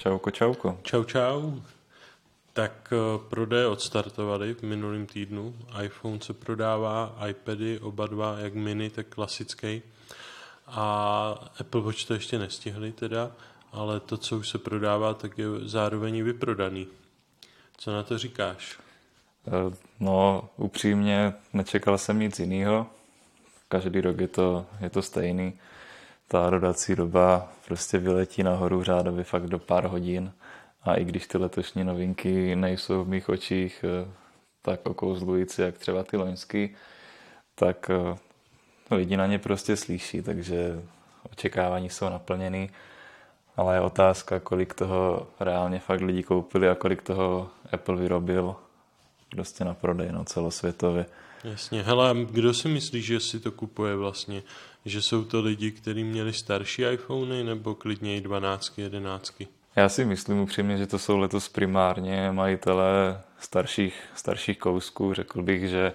Čauko, čauko. Čau, čau. Tak prodeje odstartovaly v minulém týdnu. iPhone se prodává, iPady oba dva, jak mini, tak klasický. A Apple Watch to ještě nestihli teda, ale to, co už se prodává, tak je zároveň i vyprodaný. Co na to říkáš? No, upřímně nečekal jsem nic jiného. Každý rok je to stejný. Ta dodací doba prostě vyletí nahoru řádově fakt do pár hodin. A i když ty letošní novinky nejsou v mých očích tak okouzlující, jak třeba ty loňský, tak lidi na ně prostě slyší, takže očekávání jsou naplněný. Ale je otázka, kolik toho reálně fakt lidi koupili a kolik toho Apple vyrobil prostě na prodej, no, celosvětově. Jasně. Hele, kdo si myslí, že si to kupuje vlastně? Že jsou to lidi, kteří měli starší iPhony nebo klidně i 12, 11? Já si myslím upřímně, že to jsou letos primárně majitelé starších kousků. Řekl bych, že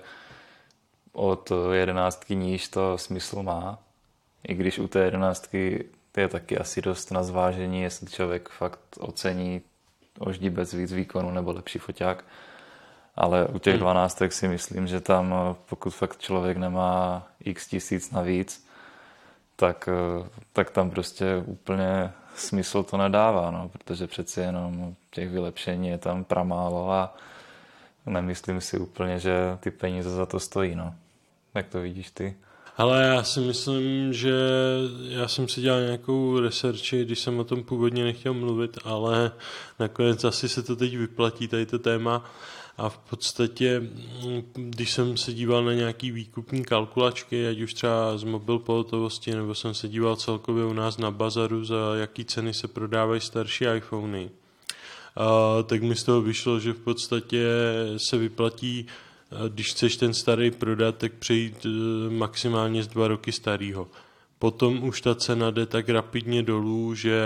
od 11 níž to smysl má. I když u té 11 je taky asi dost na zvážení, jestli člověk fakt ocení oždíbec víc výkonu nebo lepší foťák. Ale u těch 12 si myslím, že tam, pokud fakt člověk nemá x tisíc navíc, tak tam prostě úplně smysl to nedává, no, protože přeci jenom těch vylepšení je tam pramálo a nemyslím si úplně, že ty peníze za to stojí, no. Jak to vidíš ty? Ale já si myslím, že já jsem si dělal nějakou researchi, když jsem o tom původně nechtěl mluvit, ale nakonec asi se to teď vyplatí, tady to téma. A v podstatě, když jsem se díval na nějaký výkupní kalkulačky, ať už třeba z mobil pohotovosti, nebo jsem se díval celkově u nás na bazaru, za jaký ceny se prodávají starší iPhony, tak mi z toho vyšlo, že v podstatě se vyplatí, když chceš ten starý prodat, tak přejít maximálně z 2 roky starýho. Potom už ta cena jde tak rapidně dolů, že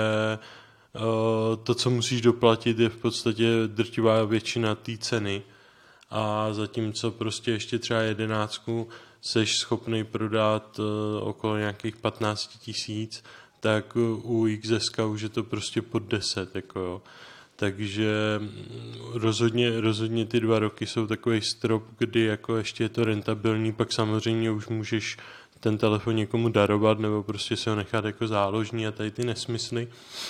to, co musíš doplatit, je v podstatě drtivá většina té ceny. A zatímco prostě ještě třeba 11 seš schopný prodat okolo nějakých 15 000, tak u XS už je to prostě pod 10. Jako jo. Takže rozhodně ty 2 roky jsou takový strop, kdy jako ještě je to rentabilní, pak samozřejmě už můžeš ten telefon někomu darovat nebo prostě se ho nechat jako záložní a tady ty nesmysly.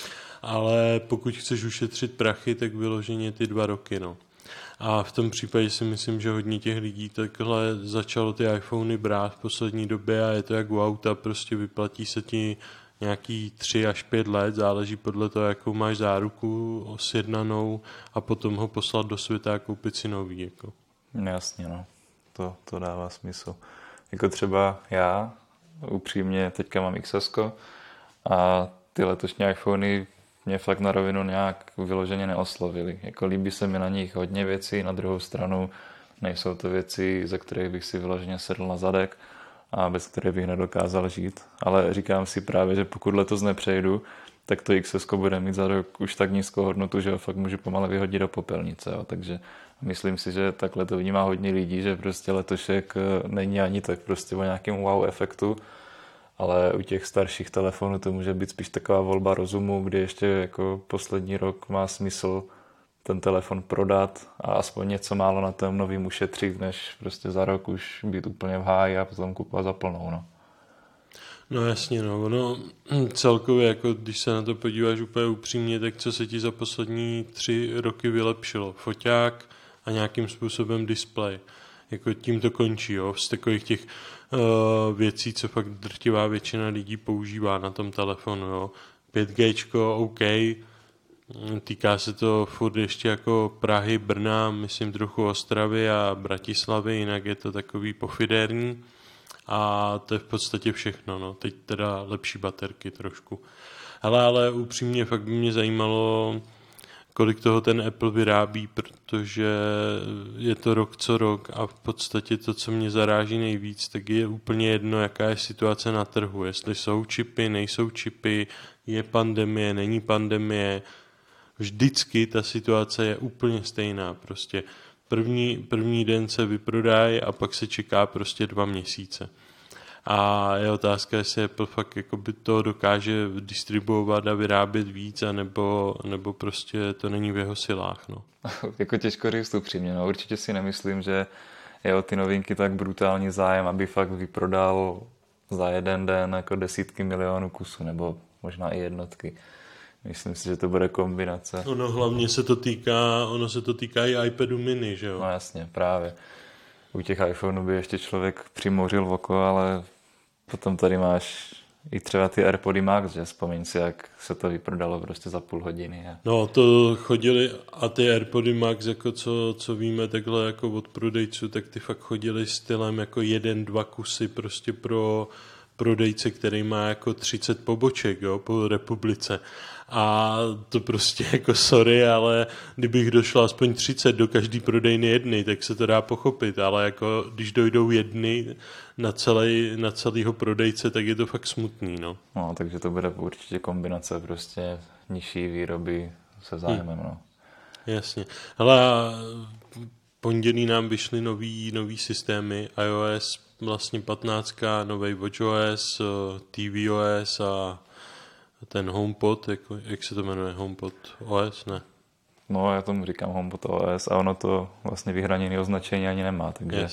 Ale pokud chceš ušetřit prachy, tak vyloženě ty 2 roky, no. A v tom případě si myslím, že hodně těch lidí takhle začalo ty iPhony brát v poslední době a je to jak u auta, prostě vyplatí se ti nějaký 3 až 5 let, záleží podle toho, jakou máš záruku sjednanou a potom ho poslat do světa a koupit si nový, jako. Jasně, no. To dává smysl. Jako třeba já, upřímně, teďka mám XS a ty letošní iPhony mě fakt na rovinu nějak vyloženě neoslovily. Jako líbí se mi na nich hodně věcí, na druhou stranu nejsou to věci, ze kterých bych si vyloženě sedl na zadek a bez kterých bych nedokázal žít. Ale říkám si právě, že pokud letos nepřejdu, tak to XS bude mít za rok už tak nízkou hodnotu, že ho fakt můžu pomalu vyhodit do popelnice. Jo. Takže myslím si, že takhle to vnímá hodně lidí, že prostě letošek není ani tak prostě o nějakém wow efektu, ale u těch starších telefonů to může být spíš taková volba rozumu, kdy ještě jako poslední rok má smysl ten telefon prodat a aspoň něco málo na tom novým ušetřit, než prostě za rok už být úplně v háji a potom kupovat za plnou, no. No jasně, no, ono celkově, jako když se na to podíváš úplně upřímně, tak co se ti za poslední 3 roky vylepšilo? Foťák a nějakým způsobem displej. Jako tím to končí, jo, z takových těch věcí, co fakt drtivá většina lidí používá na tom telefonu, jo. 5G, OK, týká se to furt ještě jako Prahy, Brna, myslím trochu Ostravy a Bratislavy, jinak je to takový pofidérní. A to je v podstatě všechno, no. Teď teda lepší baterky trošku. Ale upřímně fakt by mě zajímalo, kolik toho ten Apple vyrábí, protože je to rok co rok a v podstatě to, co mě zaráží nejvíc, tak je úplně jedno, jaká je situace na trhu. Jestli jsou čipy, nejsou čipy, je pandemie, není pandemie. Vždycky ta situace je úplně stejná. Prostě první den se vyprodají a pak se čeká prostě 2 měsíce. A je otázka, jestli Apple fakt jakoby to dokáže distribuovat a vyrábět víc, nebo prostě to není v jeho silách. No. Jako těžko říct upřímně, no. Určitě si nemyslím, že je o ty novinky tak brutální zájem, aby fakt vyprodal za jeden den jako desítky milionů kusů, nebo možná i jednotky. Myslím si, že to bude kombinace. Hlavně se to týká i iPadu mini, že jo? No jasně, právě. U těch iPhoneů by ještě člověk přimouřil oko, ale potom tady máš i třeba ty AirPody Max, že vzpomeň si, jak se to vyprodalo prostě za půl hodiny. No, to chodili a ty AirPody Max, jako co víme takhle jako od prodejců, tak ty fakt chodili stylem jako 1-2 kusy prostě pro prodejce, který má jako 30 poboček, jo, po republice. A to prostě jako sorry, ale kdybych došla aspoň 30 do každý prodejny jedny, tak se to dá pochopit, ale jako když dojdou jedny na celýho prodejce, tak je to fakt smutný, no. No, takže to bude určitě kombinace prostě nižší výroby se zájmem, no. Jasně. Hele, pondělí nám vyšly nový systémy, iOS vlastně 15, nový WatchOS, tvOS a ten HomePod, jak se to jmenuje, HomePod OS, ne? No, já tomu říkám HomePod OS a ono to vlastně vyhraněné označení ani nemá, takže...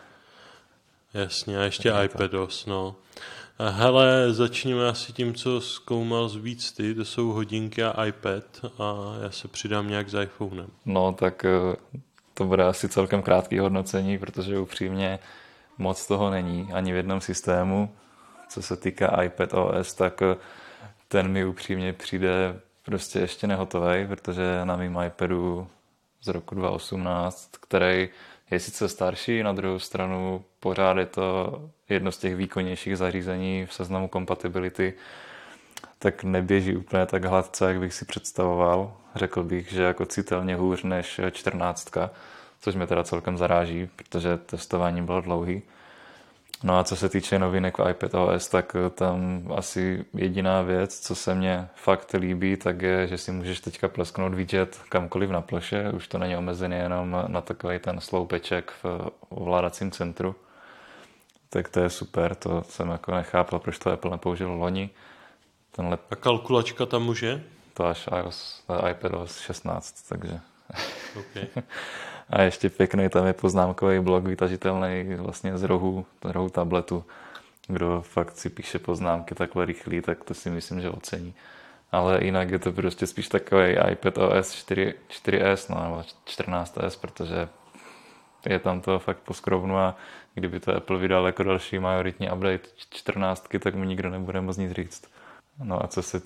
Jasně, a ještě iPadOS, no. Hele, začněme asi tím, co zkoumal víc ty, to jsou hodinky a iPad a já se přidám nějak s iPhonem. No, tak to bude asi celkem krátký hodnocení, protože upřímně moc toho není ani v jednom systému. Co se týká iPadOS, tak ten mi upřímně přijde prostě ještě nehotovej, protože na mým iPadu z roku 2018, který je sice starší, na druhou stranu pořád je to jedno z těch výkonnějších zařízení v seznamu compatibility, tak neběží úplně tak hladce, jak bych si představoval. Řekl bych, že jako citelně hůř než 14, což mě teda celkem zaráží, protože testování bylo dlouhý. No a co se týče novinek v iPadOS, tak tam asi jediná věc, co se mně fakt líbí, tak je, že si můžeš teďka plesknout widget kamkoliv na ploše. Už to není omezený jenom na takový ten sloupeček v ovládacím centru. Tak to je super, to jsem jako nechápal, proč to Apple nepoužil loni. A kalkulačka tam už je? To až iPadOS 16, takže... Okay. A ještě pěkný tam je poznámkový blok vytažitelný vlastně z rohu tabletu. Kdo fakt si píše poznámky takhle rychlý, tak to si myslím, že ocení. Ale jinak je to prostě spíš takový iPadOS 4S, no, nebo 14S, protože je tam to fakt poskrobnu a kdyby to Apple vydal jako další majoritní update 14, tak mi nikdo nebude moc nic říct. No a co se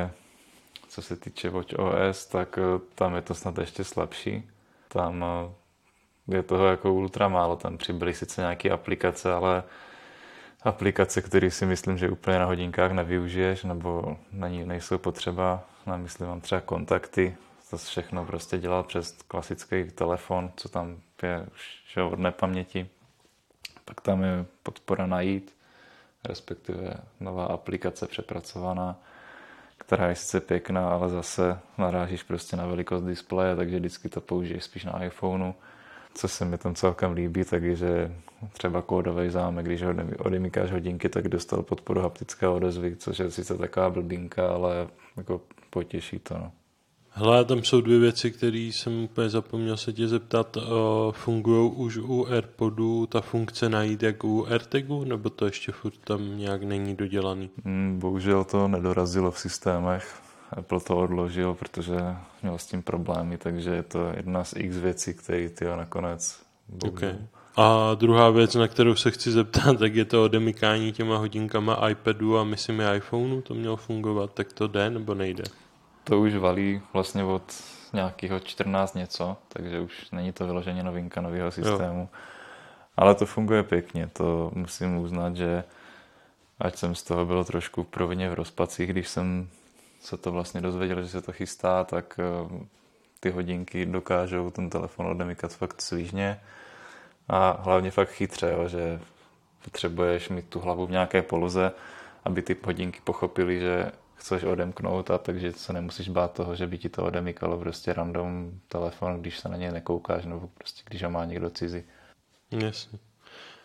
týče WatchOS, tak tam je to snad ještě slabší. Tam je toho jako ultra málo, tam přibyly sice nějaké aplikace, ale aplikace, které si myslím, že úplně na hodinkách nevyužiješ, nebo nejsou potřeba. Myslím, mám třeba kontakty, to všechno prostě dělal přes klasický telefon, co tam je už od nepaměti. Pak tam je podpora najít, respektive nová aplikace přepracovaná, která je sice pěkná, ale zase narážíš prostě na velikost displeje, takže vždycky to použiješ spíš na iPhoneu. Co se mi tam celkem líbí, tak je, že třeba kódový zámek, když odemykáš hodinky, tak dostal podporu haptické odezvy, což je sice taková blbinka, ale jako potěší to. No. Hele, tam jsou dvě věci, které jsem úplně zapomněl se tě zeptat. Fungují už u AirPodů ta funkce najít jak u AirTagu, nebo to ještě furt tam nějak není dodělaný? Bohužel to nedorazilo v systémech. Apple to odložil, protože měl s tím problémy, takže je to jedna z x věcí, které ty nakonec bohužel. Okay. A druhá věc, na kterou se chci zeptat, tak je to odemykání těma hodinkama iPadu a myslím i iPhoneu, to mělo fungovat, tak to jde nebo nejde? To už valí vlastně od nějakého 14 něco, takže už není to vyloženě novinka nového systému. Jo. Ale to funguje pěkně, to musím uznat, že ať jsem z toho byl trošku provině v rozpacích, když jsem se to vlastně dozvěděl, že se to chystá, tak ty hodinky dokážou ten telefon odemykat fakt svížně a hlavně fakt chytře, jo, že potřebuješ mít tu hlavu v nějaké poloze, aby ty hodinky pochopily, že chceš odemknout a takže se nemusíš bát toho, že by ti to odemykalo prostě random telefon, když se na něj nekoukáš nebo prostě když ho má někdo cizí. Jasně.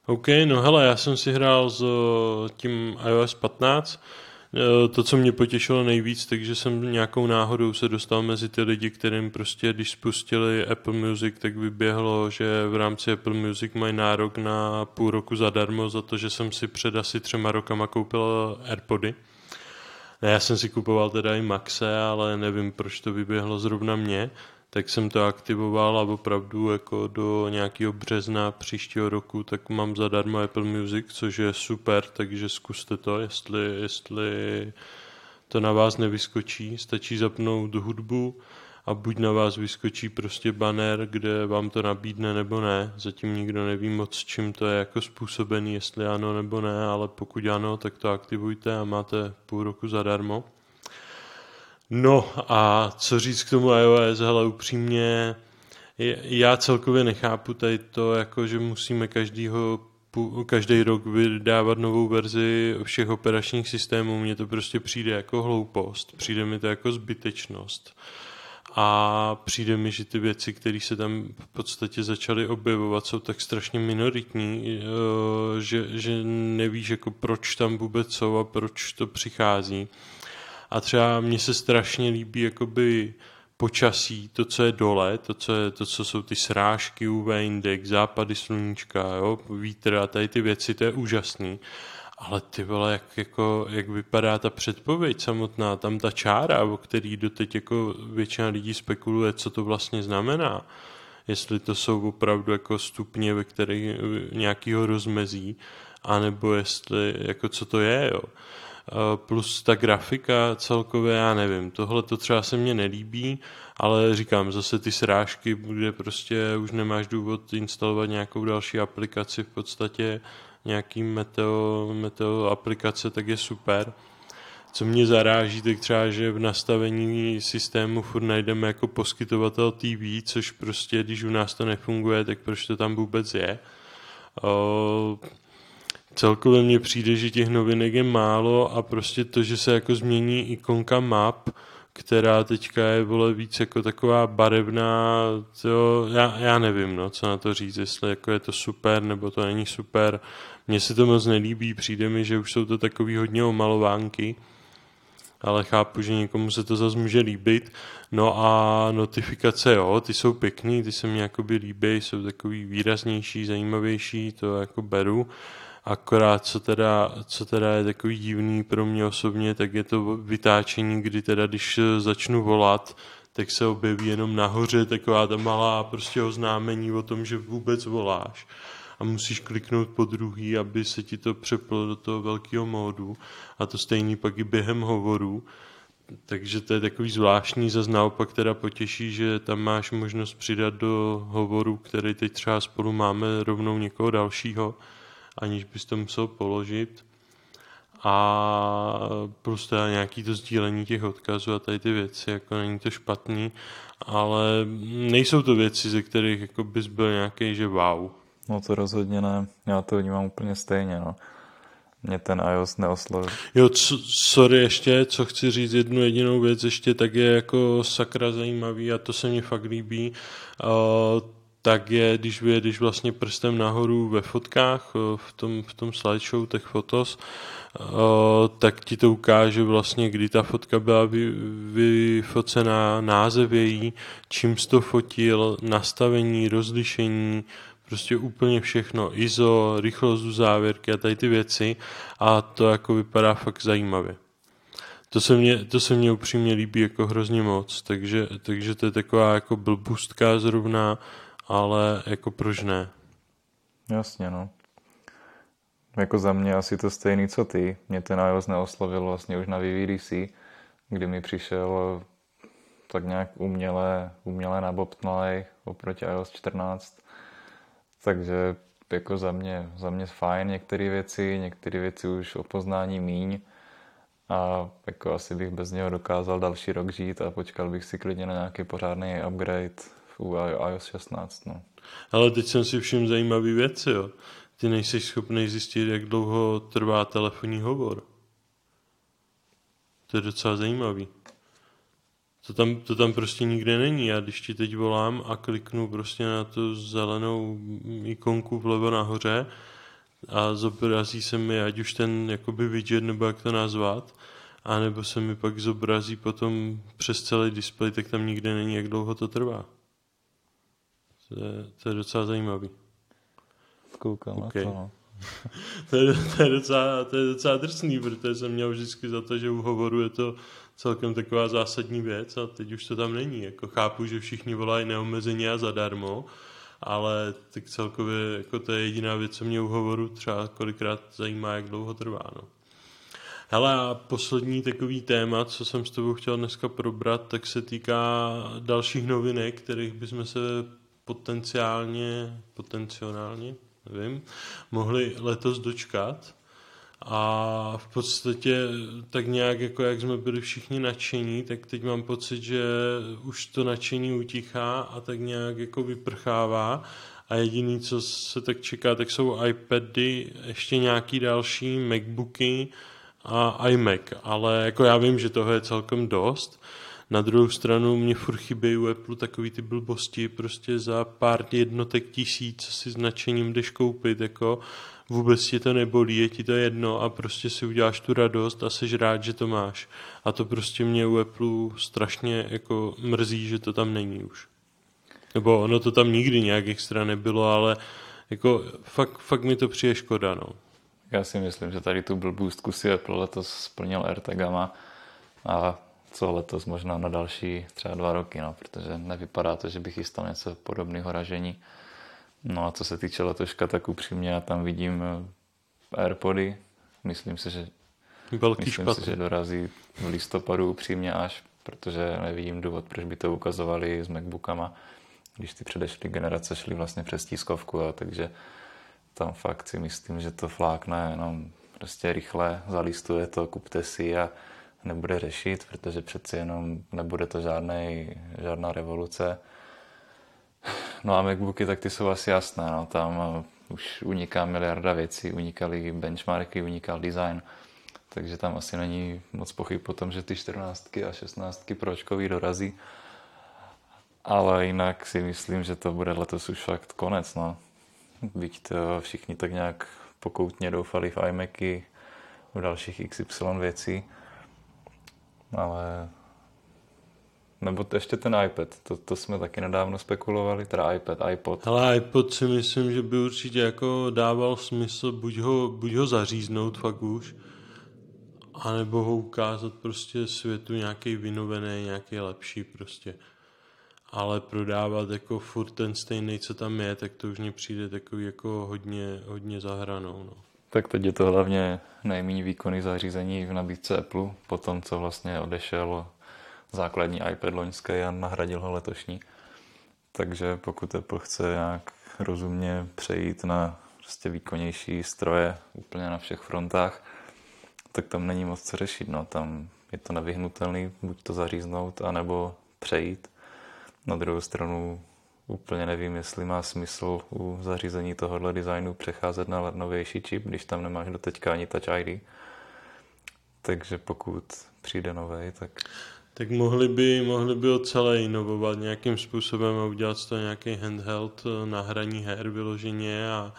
OK, no hele, já jsem si hrál s tím iOS 15. To, co mě potěšilo nejvíc, takže jsem nějakou náhodou se dostal mezi ty lidi, kterým prostě, když spustili Apple Music, tak vyběhlo, že v rámci Apple Music mají nárok na půl roku zadarmo za to, že jsem si před asi 3 rokama koupil AirPody. Já jsem si kupoval teda i Maxe, ale nevím, proč to vyběhlo zrovna mě, tak jsem to aktivoval a opravdu jako do nějakého března příštího roku tak mám zadarmo Apple Music, což je super, takže zkuste to, jestli to na vás nevyskočí, stačí zapnout hudbu a buď na vás vyskočí prostě banner, kde vám to nabídne nebo ne. Zatím nikdo neví moc, čím to je jako způsobený, jestli ano nebo ne, ale pokud ano, tak to aktivujte a máte půl roku zadarmo. No a co říct k tomu iOS, hele upřímně, já celkově nechápu tady to, jako že musíme každý rok vydávat novou verzi všech operačních systémů, mně to prostě přijde jako hloupost, přijde mi to jako zbytečnost. A přijde mi, že ty věci, které se tam v podstatě začaly objevovat, jsou tak strašně minoritní, že nevíš, jako proč tam vůbec jsou a proč to přichází. A třeba mně se strašně líbí jakoby počasí, to, co je dole, to, co jsou ty srážky, UV index, západy sluníčka, jo, vítr a tady ty věci, to je úžasný. Ale ty vole, jak vypadá ta předpověď samotná, tam ta čára, o který doteď jako většina lidí spekuluje, co to vlastně znamená. Jestli to jsou opravdu jako stupně, ve kterých nějakýho rozmezí, anebo jestli, jako co to je, jo. Plus ta grafika celkově, já nevím, tohle to třeba se mně nelíbí, ale říkám, zase ty srážky, kde prostě už nemáš důvod instalovat nějakou další aplikaci, v podstatě nějaký meteo aplikace, tak je super. Co mě zaráží, tak třeba, že v nastavení systému furt najdeme jako poskytovatel TV, což prostě, když u nás to nefunguje, tak proč to tam vůbec je. Celkově mně přijde, že těch novinek je málo a prostě to, že se jako změní ikonka map, která teďka je, vole, víc jako taková barevná, to, já nevím, no, co na to říct, jestli jako je to super, nebo to není super. Mně se to moc nelíbí, přijde mi, že už jsou to takový hodně omalovánky, ale chápu, že někomu se to zase může líbit. No a notifikace, jo, ty jsou pěkný, ty se mi jakoby líbí, jsou takový výraznější, zajímavější, to jako beru. Akorát, co teda je takový divný pro mě osobně, tak je to vytáčení, kdy teda, když začnu volat, tak se objeví jenom nahoře taková ta malá prostě oznámení o tom, že vůbec voláš. A musíš kliknout po druhý, aby se ti to přeplo do toho velkého módu. A to stejný pak i během hovoru. Takže to je takový zvláštní, zase naopak teda potěší, že tam máš možnost přidat do hovoru, který teď třeba spolu máme, rovnou někoho dalšího, aniž bys to musel položit. A plus teda nějaký to sdílení těch odkazů a tady ty věci, jako není to špatný, ale nejsou to věci, ze kterých jako bys byl nějaký, že wow. No to rozhodně ne, já to vnímám úplně stejně, no. Mě ten iOS neoslovil. Jo, sorry ještě, co chci říct jednu jedinou věc ještě, tak je jako sakra zajímavý a to se mně fakt líbí, tak je, když vyjedeš vlastně prstem nahoru ve fotkách, v tom slideshow těch fotos, tak ti to ukáže vlastně, kdy ta fotka byla vyfocená, název její, čím jsi to fotil, nastavení, rozlišení, prostě úplně všechno, ISO, rychlost závěrky a tady ty věci a to jako vypadá fakt zajímavě. To se mně upřímně líbí jako hrozně moc, takže to je taková jako blbůstka zrovna, ale jako proč ne? Jasně, no. Jako za mě asi to stejný, co ty. Mě ten iOS neoslovil vlastně už na VVDC, kdy mi přišel tak nějak uměle nabobtnalej oproti iOS 14. Takže jako za mě fajn některé věci už o poznání míň a jako asi bych bez něho dokázal další rok žít a počkal bych si klidně na nějaký pořádný upgrade u iOS 16, no. Ale teď jsem si všiml zajímavý věci, jo. Ty nejsi schopný zjistit, jak dlouho trvá telefonní hovor. To je docela zajímavý. To tam prostě nikde není. Já když ti teď volám a kliknu prostě na tu zelenou ikonku vlevo nahoře, a zobrazí se mi ať už ten jakoby widget, nebo jak to nazvat, a nebo se mi pak zobrazí potom přes celý displej, tak tam nikde není, jak dlouho to trvá. To je docela zajímavý. Koukám na to, no. To je docela drsný, protože jsem měl vždycky za to, že u hovoru je to celkem taková zásadní věc a teď už to tam není. Jako chápu, že všichni volají neomezeně a zadarmo, ale tak celkově jako to je jediná věc, co mě u hovoru třeba kolikrát zajímá, jak dlouho trvá. No. Hele, a poslední takový téma, co jsem s tebou chtěl dneska probrat, tak se týká dalších novinek, kterých bychom se potenciálně, nevím, mohli letos dočkat. A v podstatě tak nějak, jako jak jsme byli všichni nadšení, tak teď mám pocit, že už to nadšení utichá a tak nějak jako vyprchává. A jediný, co se tak čeká, tak jsou iPady, ještě nějaký další MacBooky a iMac. Ale jako já vím, že toho je celkem dost. Na druhou stranu mě furt chybějí u Apple takový ty blbosti, prostě za pár jednotek tisíc si s nadšením jdeš koupit, jako vůbec ti to nebolí, je ti to jedno a prostě si uděláš tu radost a jsi rád, že to máš. A to prostě mě u Apple strašně jako mrzí, že to tam není už. Nebo ono to tam nikdy nějak extra nebylo, ale jako fakt mi to přijde škoda, no. Já si myslím, že tady tu blbůstku si Apple letos splnil AirTagama a co letos možná na další třeba 2 roky, no, protože nevypadá to, že bych chystal něco podobného ražení. No a co se týče letoška, tak upřímně já tam vidím AirPody. Myslím si, že dorazí v listopadu upřímně až, protože nevidím důvod, proč by to ukazovali s MacBookama, když ty předešlý generace šly vlastně přes tiskovku, takže tam fakt si myslím, že to flákne jenom prostě rychle, zalistuje to, kupte si a nebude řešit, protože přeci jenom nebude to žádná revoluce. No a MacBooky, tak ty jsou asi jasné, no, tam už uniká miliarda věcí, unikaly benchmarky, unikal design, takže tam asi není moc pochyb o tom, že ty 14 a 16 pročkový dorazí, ale jinak si myslím, že to bude letos už fakt konec, no. Byť to všichni tak nějak pokoutně doufali v iMacy, v dalších XY věcí, ale nebo ještě ten iPad, to jsme taky nedávno spekulovali, teda iPod. Ale iPod si myslím, že by určitě jako dával smysl buď ho zaříznout fakt už, anebo ho ukázat prostě světu nějaký vynovený, nějaký lepší prostě. Ale prodávat jako furt ten stejný, co tam je, tak to už mně přijde takový jako hodně za hranou, no. Tak teď je to hlavně nejméně výkonný zařízení v nabídce Apple, po tom, co vlastně odešel základní iPad loňský a nahradil ho letošní. Takže pokud Apple chce nějak rozumně přejít na prostě výkonnější stroje úplně na všech frontách, tak tam není moc co řešit. No. Tam je to nevyhnutelný, buď to zaříznout, anebo přejít. Na druhou stranu úplně nevím, jestli má smysl u zařízení tohohle designu přecházet na novější čip, když tam nemáš doteďka ani Touch ID. Takže pokud přijde novej, tak... Tak mohli by ho celé inovovat nějakým způsobem a udělat z toho nějaký handheld na hraní her vyloženě a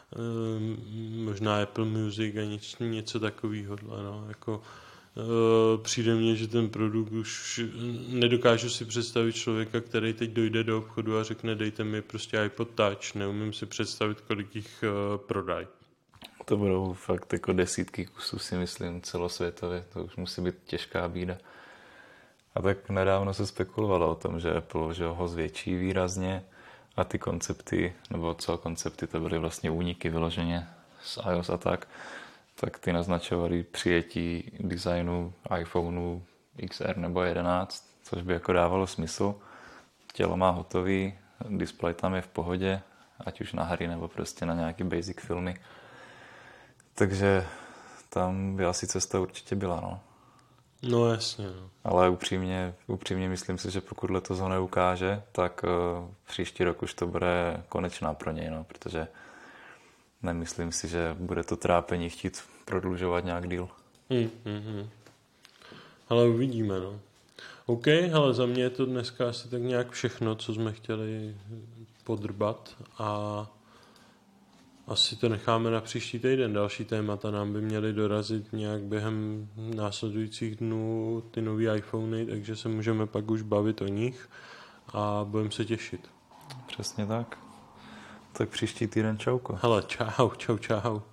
možná Apple Music a něco takového. No. Jako, přijde mně, že ten produkt už nedokážu si představit člověka, který teď dojde do obchodu a řekne dejte mi prostě iPod Touch. Neumím si představit, kolik jich prodají. To budou fakt jako desítky kusů, si myslím, celosvětově. To už musí být těžká bída. A tak nedávno se spekulovalo o tom, že Apple že ho zvětší výrazně a ty koncepty, nebo co koncepty, to byly vlastně úniky vyloženě z iOS a tak ty naznačovaly přijetí designu iPhoneu XR nebo 11, což by jako dávalo smysl. Tělo má hotový, displej tam je v pohodě, ať už na hry nebo prostě na nějaký basic filmy. Takže tam by asi cesta určitě byla, no. No jasně. No. Ale upřímně myslím si, že pokud letos ho neukáže, tak příští rok už to bude konečná pro něj, no, protože nemyslím si, že bude to trápení chtít prodlužovat nějak díl. Ale uvidíme, no. OK, ale za mě je to dneska asi tak nějak všechno, co jsme chtěli podrbat a asi to necháme na příští týden. Další témata nám by měly dorazit nějak během následujících dnů, ty nový iPhony, takže se můžeme pak už bavit o nich a budeme se těšit. Přesně tak. Tak příští týden čauko. Hele, čau.